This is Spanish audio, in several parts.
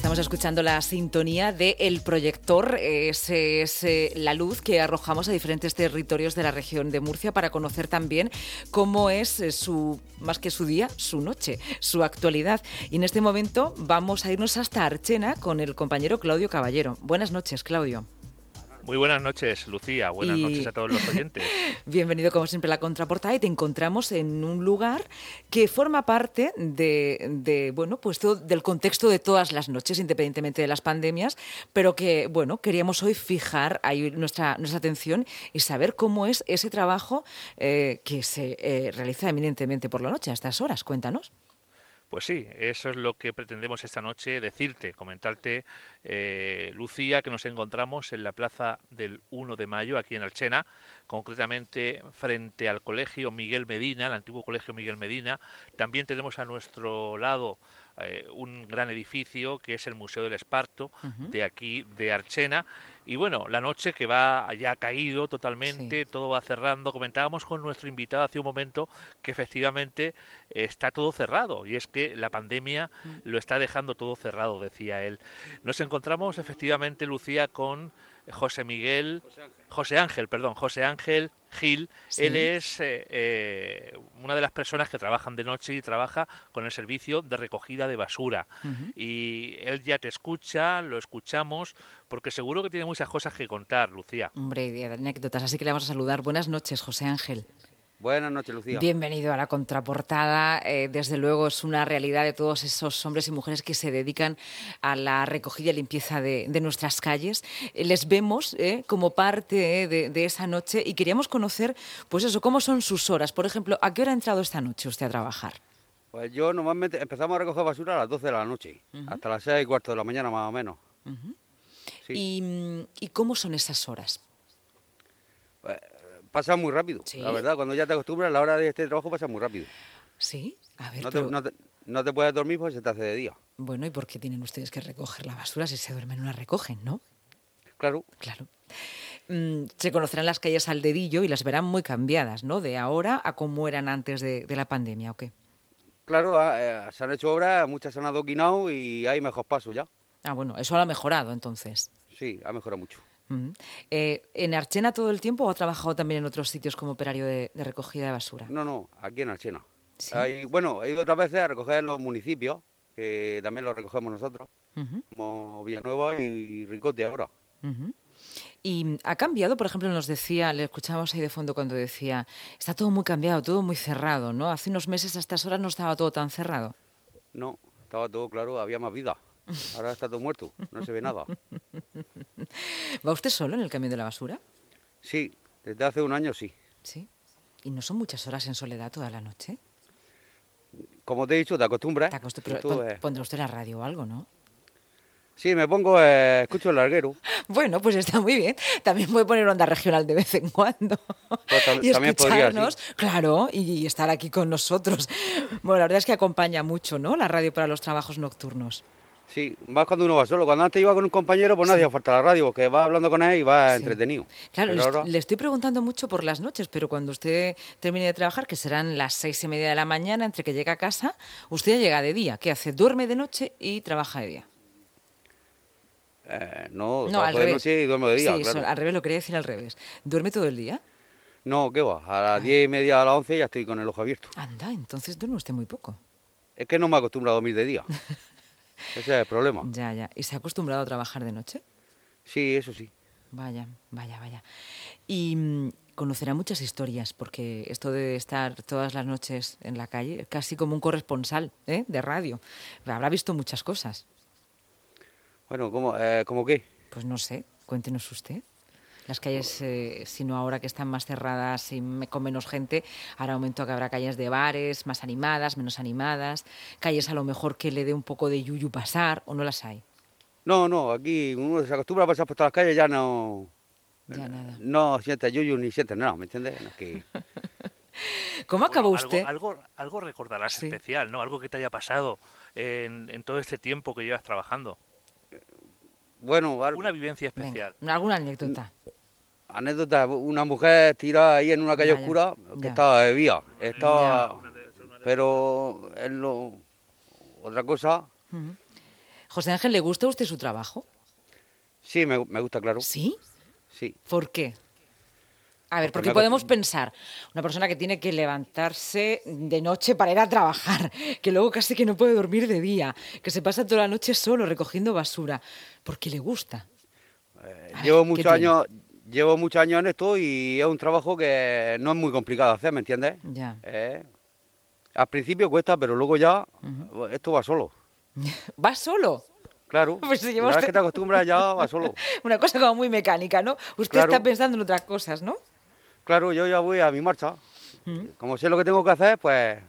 Estamos escuchando la sintonía de El Proyector. Es la luz que arrojamos a diferentes territorios de la región de Murcia para conocer también cómo es más que su día, su noche, su actualidad. Y en este momento vamos a irnos hasta Archena con el compañero Claudio Caballero. Buenas noches, Claudio. Muy buenas noches, Lucía. Buenas noches a todos los oyentes. Bienvenido, como siempre, a La Contraportada, y te encontramos en un lugar que forma parte pues del contexto de todas las noches, independientemente de las pandemias, pero que, queríamos hoy fijar ahí nuestra atención y saber cómo es ese trabajo que se realiza eminentemente por la noche, a estas horas. Cuéntanos. Pues sí, eso es lo que pretendemos esta noche decirte, comentarte, Lucía, que nos encontramos en la plaza del 1 de mayo, aquí en Archena, concretamente frente al Colegio Miguel Medina, el antiguo Colegio Miguel Medina. También tenemos a nuestro lado un gran edificio que es el Museo del Esparto, de aquí, de Archena. Y bueno, la noche que ya ha caído totalmente, sí. Todo va cerrando. Comentábamos con nuestro invitado hace un momento que efectivamente está todo cerrado, y es que la pandemia lo está dejando todo cerrado, decía él. Nos encontramos efectivamente, Lucía, con José Ángel Gil. Sí. Él es una de las personas que trabajan de noche y trabaja con el servicio de recogida de basura. Y él ya te escucha, lo escuchamos, porque seguro que tiene muchas cosas que contar, Lucía. Hombre, de anécdotas, así que le vamos a saludar. Buenas noches, José Ángel. Buenas noches, Lucía. Bienvenido a La Contraportada. Desde luego es una realidad de todos esos hombres y mujeres que se dedican a la recogida y limpieza de nuestras calles. Les vemos como parte de esa noche, y queríamos conocer, pues eso, cómo son sus horas. Por ejemplo, ¿a qué hora ha entrado esta noche usted a trabajar? Pues yo normalmente empezamos a recoger basura a las 12 de la noche, hasta las 6:15 de la mañana más o menos. Sí. ¿Y cómo son esas horas? Pues, pasa muy rápido, ¿sí? La verdad, cuando ya te acostumbras, la hora de este trabajo pasa muy rápido. Sí, a ver, no te puedes dormir porque se te hace de día. Bueno, ¿y por qué tienen ustedes que recoger la basura? Si se duermen no la recogen, ¿no? Claro. Se conocerán las calles al dedillo y las verán muy cambiadas, ¿no? De ahora a cómo eran antes de la pandemia, ¿o qué? Claro, se han hecho obras, muchas se han adoquinado y hay mejor paso ya. Ah, bueno, eso lo ha mejorado entonces. Sí, ha mejorado mucho. ¿En Archena todo el tiempo o ha trabajado también en otros sitios como operario de recogida de basura? No, aquí en Archena. ¿Sí? He ido otras veces a recoger en los municipios, que también los recogemos nosotros, como Villanueva y Ricote ahora. ¿Y ha cambiado? Por ejemplo, nos decía, le escuchábamos ahí de fondo cuando decía, está todo muy cambiado, todo muy cerrado, ¿no? Hace unos meses a estas horas no estaba todo tan cerrado. No, estaba todo claro, había más vida. Ahora está todo muerto, no se ve nada. ¿Va usted solo en el camión de la basura? Sí, desde hace un año sí. ¿Sí? ¿Y no son muchas horas en soledad toda la noche? Como te he dicho, te acostumbras. Pondrá usted la radio o algo, ¿no? Sí, me pongo, escucho el larguero. Bueno, pues está muy bien. También puede poner onda regional de vez en cuando. Pues y también escucharnos, podría, sí. Claro, y estar aquí con nosotros. Bueno, la verdad es que acompaña mucho, ¿no?, la radio para los trabajos nocturnos. Sí, más cuando uno va solo. Cuando antes iba con un compañero, pues nadie falta la radio, porque va hablando con él y va entretenido. Claro, le estoy preguntando mucho por las noches, pero cuando usted termine de trabajar, que serán las 6:30 de la mañana, entre que llega a casa, usted ya llega de día. ¿Qué hace? Duerme de noche y trabaja de día. No, trabajo de noche y duermo de día, sí, claro. Al revés, lo quería decir al revés. ¿Duerme todo el día? No, ¿qué va? A las 10:30, a las 11 ya estoy con el ojo abierto. Anda, entonces duerme usted muy poco. Es que no me acostumbro a dormir de día. Ese es el problema. Ya. ¿Y se ha acostumbrado a trabajar de noche? Sí, eso sí. Vaya. Y conocerá muchas historias, porque esto de estar todas las noches en la calle, casi como un corresponsal de radio, habrá visto muchas cosas. Bueno, ¿cómo qué? Pues no sé, cuéntenos usted. Las calles, sino ahora que están más cerradas y con menos gente, ahora aumento que habrá calles de bares, más animadas, menos animadas, calles a lo mejor que le dé un poco de yuyu pasar, ¿o no las hay? No, aquí uno se acostumbra a pasar por todas las calles, ya no... Ya nada. No siente yuyu ni siente nada, ¿me entiendes? No, que... ¿Cómo acabó usted? Algo recordarás especial, ¿no? Algo que te haya pasado en todo este tiempo que llevas trabajando. Bueno, una vivencia especial. Venga, ¿alguna anécdota? Anécdota, una mujer tirada ahí en una calle oscura que estaba bebida. Pero otra cosa... José Ángel, ¿le gusta a usted su trabajo? Sí, me gusta, claro. ¿Sí? Sí. ¿Por qué? A ver, Porque porque podemos pensar, una persona que tiene que levantarse de noche para ir a trabajar, que luego casi que no puede dormir de día, que se pasa toda la noche solo recogiendo basura, porque le gusta. A ver, Llevo ¿qué muchos tiene? años, llevo muchos años en esto y es un trabajo que no es muy complicado de hacer, ¿me entiendes? Ya. Al principio cuesta, pero luego ya esto va solo. ¿Va solo? Claro. Pues se lleva Una vez usted que te acostumbras ya va solo. una cosa como muy mecánica, ¿no? Usted está Claro, pensando en otras cosas, ¿no? claro, yo ya voy a mi marcha. Mm. Como sé lo que tengo que hacer, pues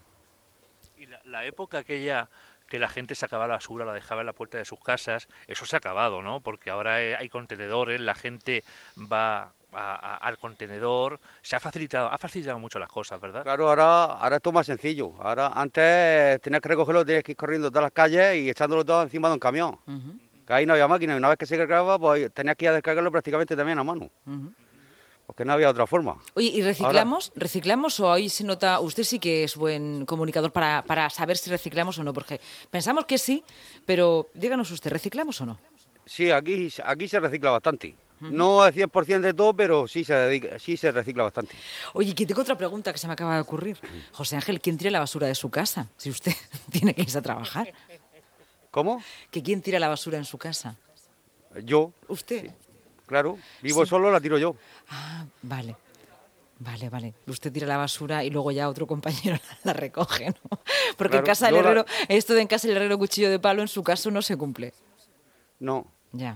Y la época aquella que la gente sacaba la basura, la dejaba en la puerta de sus casas, eso se ha acabado, ¿no? Porque ahora hay contenedores, la gente va al contenedor, ha facilitado mucho las cosas, ¿verdad? claro, ahora es todo más sencillo. Ahora antes tenías que recogerlo, tenías que ir corriendo todas las calles y echándolo todo encima de un camión. Ujú, Que ahí no había máquina y una vez que se cargaba, pues tenías que ir a descargarlo prácticamente también a mano. ujú. Porque no había otra forma. Oye, ¿y Ahora, reciclamos? ¿Reciclamos o ahí se nota? Usted sí que es buen comunicador para saber si reciclamos o no, porque pensamos que sí, pero díganos usted, ¿reciclamos o no? sí, aquí se recicla bastante. No al 100% de todo, pero sí se recicla bastante. Oye, que tengo otra pregunta que se me acaba de ocurrir. José Ángel, ¿quién tira la basura de su casa? Si usted tiene que irse a trabajar. ¿Cómo? ¿Que quién tira la basura en su casa? Yo, ¿Usted? claro. Vivo Sí. solo, la tiro yo. Ah, vale. Vale, vale. Usted tira la basura y luego ya otro compañero la recoge, ¿no? Porque en Claro, casa del herrero, esto de en casa del herrero cuchillo de palo, en su caso no se cumple. No, Ya.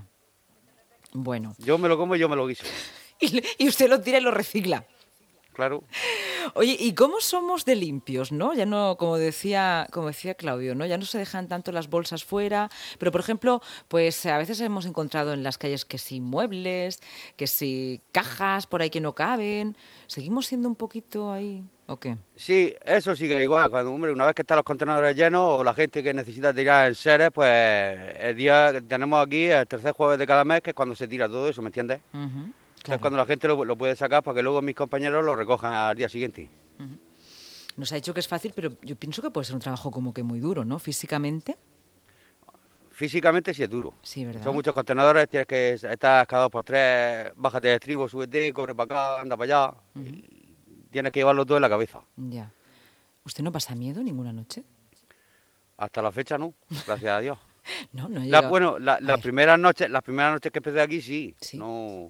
Bueno. yo me lo como y yo me lo guiso. Y usted lo tira y lo recicla. Claro. Oye, ¿y cómo somos de limpios, no? Ya no, como decía Claudio, ¿no? Ya no se dejan tanto las bolsas fuera, pero por ejemplo, pues a veces hemos encontrado en las calles que si muebles, que si cajas por ahí que no caben. ¿Seguimos siendo un poquito ahí o qué? Sí, eso sí que igual. Cuando, hombre, una vez que están los contenedores llenos o la gente que necesita tirar en seres, pues el día que tenemos aquí, el tercer jueves de cada mes, que es cuando se tira todo eso, ¿me entiendes? Ujú, Es claro. cuando la gente lo puede sacar para que luego mis compañeros lo recojan al día siguiente. Nos ha dicho que es fácil, pero yo pienso que puede ser un trabajo como que muy duro, ¿no? Físicamente. Físicamente sí es duro. Sí, ¿verdad? Son muchos contenedores, tienes que estar cada 2 por 3, bájate de estribo, súbete, corre para acá, anda para allá. Y tienes que llevarlo todo en la cabeza. Ya. ¿Usted no pasa miedo ninguna noche? Hasta la fecha no, gracias a Dios. No, no ha llegado. Bueno, A las ver, primeras noches que empecé aquí sí, Sí. no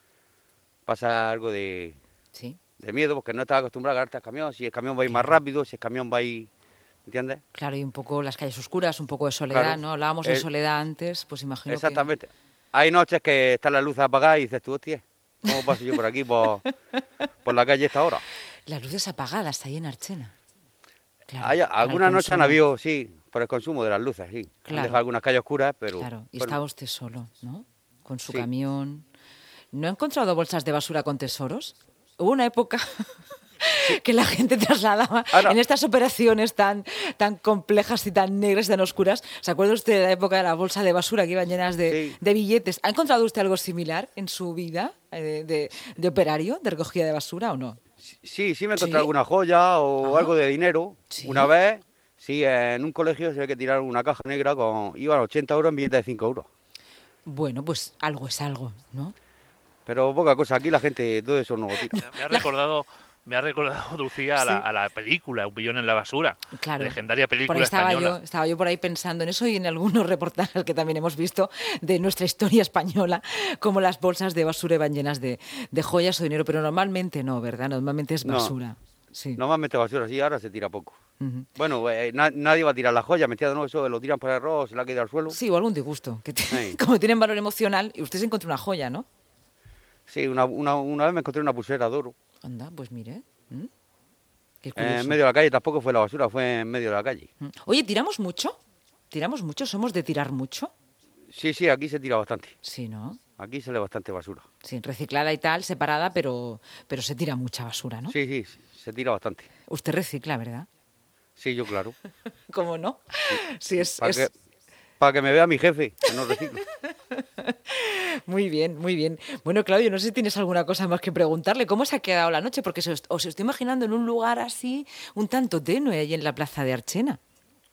pasa algo de sí. miedo porque no estaba acostumbrado a agarrarte al camión, si el camión va a ir más Claro. rápido, si el camión va a ir, ¿entiendes? Claro, y un poco las calles oscuras, un poco de soledad, Claro. ¿no? Hablábamos de Eh, soledad antes, pues imagino Exactamente. Hay noches que está la luz apagada y dices tú, hostia, ¿cómo paso yo por aquí por la calle a esta hora? que las luces apagadas ahí en Archena. Claro, Hay, para el algunas noches han consumo. habido, sí, por el consumo de las luces, sí. Han Claro. dejado algunas calles oscuras, pero Claro, y bueno, estaba usted solo, ¿no? Con su sí. camión. ¿No ha encontrado bolsas de basura con tesoros? Hubo una época que la gente trasladaba Ahora, en estas operaciones tan complejas y tan negras y tan oscuras. ¿Se acuerda usted de la época de la bolsa de basura que iban llenas sí, de billetes? ¿Ha encontrado usted algo similar en su vida de operario, de recogida de basura o no? sí me encontré ¿Sí? alguna joya o Ah, algo de dinero. ¿sí? Una vez, sí, en un colegio se ve que tiraron una caja negra iban 80 euros en billetes de 5 euros. Bueno, pues algo es algo, ¿no? Pero poca cosa, aquí la gente todo eso no lo tira. Me ha recordado, Lucía, Sí. a la película Un billón en la basura. Claro. Legendaria Por ahí película española. estaba yo por ahí pensando en eso y en algunos reportajes que también hemos visto de nuestra historia española, como las bolsas de basura iban llenas de joyas o dinero, pero normalmente no, ¿verdad? Normalmente es No, basura. Sí. normalmente basura, sí, ahora se tira poco. Ujú. Bueno, nadie va a tirar la joya, ¿me entiendes? No, eso lo tiran por el arroz, se la queda al suelo. Sí, o algún disgusto, Sí, como tienen valor emocional, y usted se encontró una joya, ¿no? sí, una vez me encontré una pulsera de oro. Anda, pues mire. ¿Mm? Qué En curioso. medio de la calle, tampoco fue la basura, fue en medio de la calle. Oye, ¿tiramos mucho? ¿Tiramos mucho? ¿Somos de tirar mucho? Sí, aquí se tira bastante. Sí, ¿no? Aquí sale bastante basura. Sí, reciclada y tal, separada, pero se tira mucha basura, ¿no? Sí, se tira bastante. Usted recicla, ¿verdad? Sí, yo claro. ¿Cómo no? Sí, Para que me vea mi jefe, que no reciclo. Muy bien, muy bien. Bueno, Claudio, no sé si tienes alguna cosa más que preguntarle. ¿Cómo se ha quedado la noche? Porque os estoy imaginando en un lugar así, un tanto tenue, ahí en la plaza de Archena.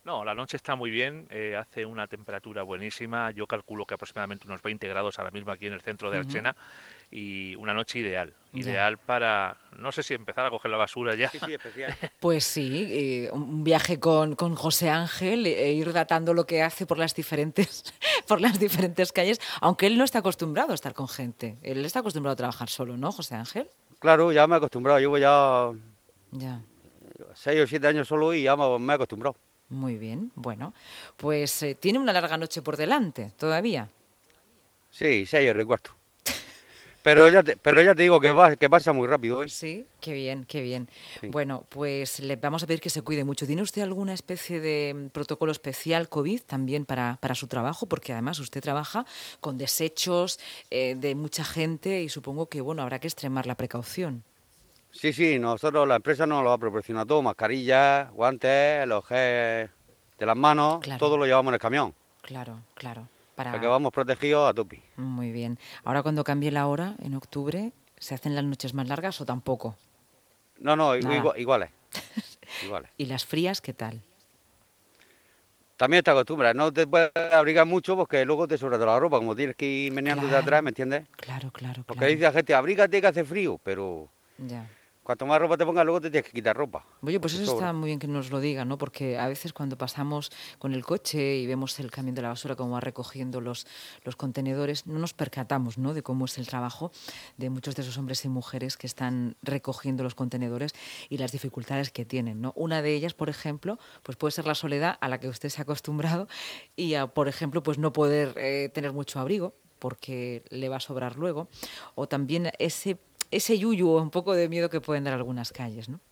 No, la noche está muy bien, hace una temperatura buenísima, yo calculo que aproximadamente unos 20 grados ahora mismo aquí en el centro de Ujú. Archena y una noche ideal, Ya. ideal para, no sé si empezar a coger la basura ya. Sí, sí, especial. Pues sí, un viaje con José Ángel e ir datando lo que hace por las diferentes, por las diferentes calles, aunque él no está acostumbrado a estar con gente. Él está acostumbrado a trabajar solo, ¿no, José Ángel? Claro, ya me he acostumbrado, llevo ya Ya, 6 o 7 años solo y ya me he acostumbrado. muy bien. Bueno, pues tiene una larga noche por delante todavía. Sí, 6 horas y cuarto. Pero ya te digo que pasa muy rápido, ¿eh? Sí, qué bien, qué bien. Sí. Bueno, pues le vamos a pedir que se cuide mucho. ¿Tiene usted alguna especie de protocolo especial COVID también para su trabajo? Porque además usted trabaja con desechos de mucha gente y supongo que, bueno, habrá que extremar la precaución. Sí, sí, nosotros, la empresa nos lo ha proporcionado todo, mascarillas, guantes, los gel de las manos, Claro, todo lo llevamos en el camión. claro, claro. O sea que vamos protegidos a tope. Muy bien. Ahora cuando cambie la hora, en octubre, ¿se hacen las noches más largas o tampoco? No, no, Nada. iguales, iguales. ¿Y las frías qué tal? También te acostumbras, no te puedes abrigar mucho porque luego te sobra toda la ropa, como tienes que ir meneándote atrás, Claro, ¿me entiendes? claro, claro, Porque claro. dice la gente, abrígate que hace frío, pero Ya. cuanto más ropa te pongas, luego te tienes que quitar ropa. Oye, pues Te eso sobra. está muy bien que nos lo diga, ¿no? Porque a veces cuando pasamos con el coche y vemos el camión de la basura como va recogiendo los contenedores, no nos percatamos, ¿no? De cómo es el trabajo de muchos de esos hombres y mujeres que están recogiendo los contenedores y las dificultades que tienen, ¿no? Una de ellas, por ejemplo, pues puede ser la soledad a la que usted se ha acostumbrado y a, por ejemplo, pues no poder tener mucho abrigo porque le va a sobrar luego, o también ese yuyu o un poco de miedo que pueden dar algunas calles, ¿no?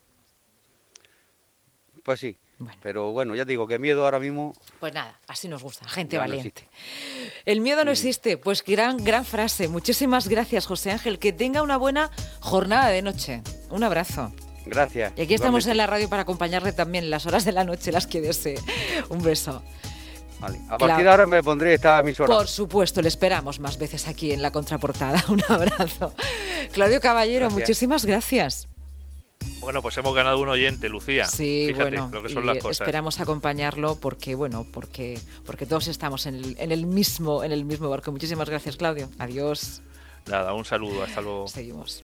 Pues sí, Bueno, pero bueno, ya te digo que miedo ahora mismo pues nada, así nos gusta, gente ya no valiente. existe. El miedo no Ujú. existe, pues gran frase. Muchísimas gracias, José Ángel. Que tenga una buena jornada de noche. Un abrazo. Gracias. Y aquí estamos en Igualmente. la radio para acompañarle también en las horas de la noche, las que desee. Un beso. Vale. A partir de ahora me pondré esta emisora. Por supuesto, le esperamos más veces aquí en la contraportada. Un abrazo. Claudio Caballero, Gracias. muchísimas gracias. Bueno, pues hemos ganado un oyente, Lucía. Sí, Fíjate bueno, lo que son y las cosas. esperamos acompañarlo porque, bueno, porque todos estamos en el mismo barco. Muchísimas gracias, Claudio. Adiós. Nada, un saludo, hasta luego. Seguimos.